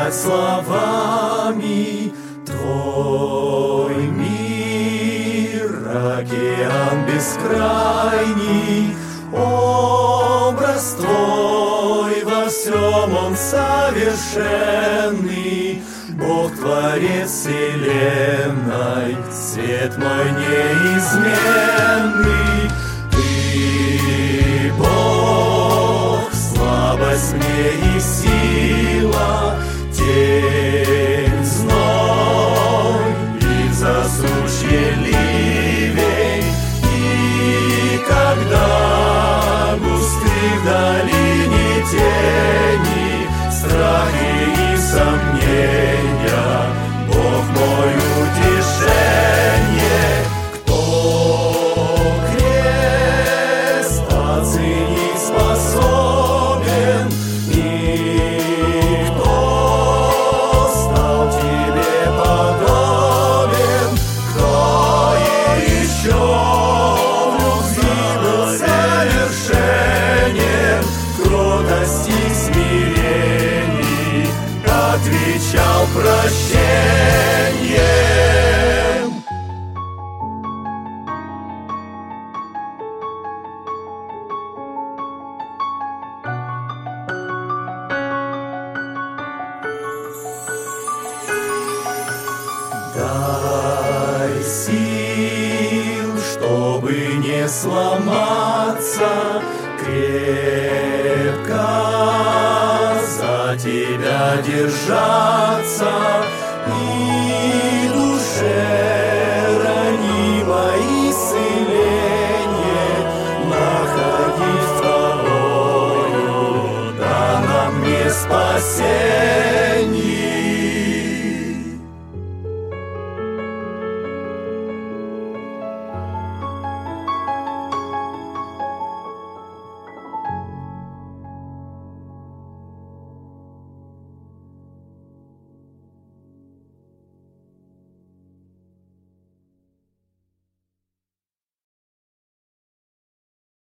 описать словами Твой мир, океан бескрайний, образ Твой во всем он совершенный. Бог, Творец вселенной, свет мой неизменный. Ты, Бог, слабость мне и сила, день, зной и засушье ливень. И когда густы в долине тени, страхи и сомнения, Бог мой утешение. Кто крест оценить способен? Никто стал тебе подобен. Кто еще в любви был совершенен, в кротости и смирении отвечал прощением. Дай сил, чтобы не сломаться, крепко за Тебя держаться и душе ранимой исцеление находить Тобою, данном мне спасение.